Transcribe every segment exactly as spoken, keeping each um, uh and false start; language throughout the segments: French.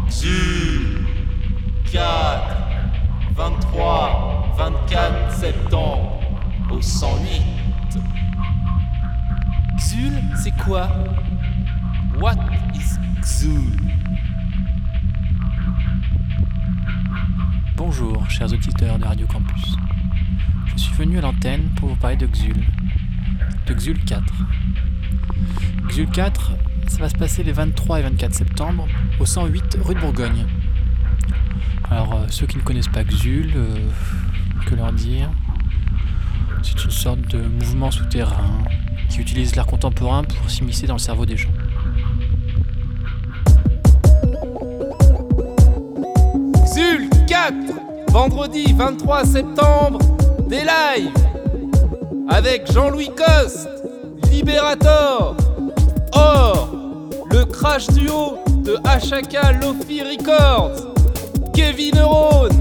Xul, quatre, vingt-trois, vingt-quatre septembre, au cent huit. Xul, c'est quoi? What is Xul? Bonjour, chers auditeurs de Radio Campus. Je suis venu à l'antenne pour vous parler de Xul, de Xul quatre. Xul quatre, ça va se passer les vingt-trois et vingt-quatre septembre au cent huit rue de Bourgogne. Alors, euh, ceux qui ne connaissent pas Xul, euh, que leur dire? C'est une sorte de mouvement souterrain qui utilise l'art contemporain pour s'immiscer dans le cerveau des gens. Xul quatre, vendredi vingt-trois septembre, des lives avec Jean-Louis Coste, Liberator, Or, le crash duo de H A K Lofi Records, Kevin Neurone.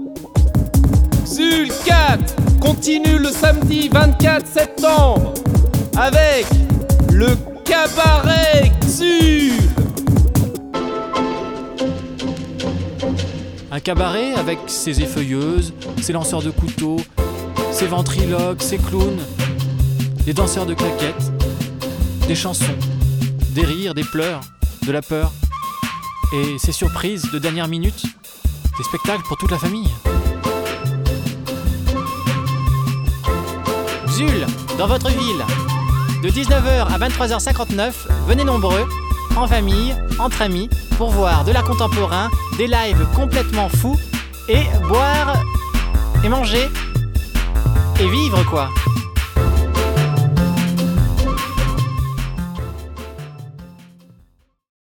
Xul quatre continue le samedi vingt-quatre septembre avec le cabaret Xul. Un cabaret avec ses effeuilleuses, ses lanceurs de couteaux, ses ventriloques, ses clowns, des danseurs de claquettes, des chansons, des rires, des pleurs, de la peur et ses surprises de dernière minute, des spectacles pour toute la famille. Xul, dans votre ville, de dix-neuf heures à vingt-trois heures cinquante-neuf, venez nombreux, en famille, entre amis, pour voir de l'art contemporain, des lives complètement fous, et boire, et manger, et vivre quoi.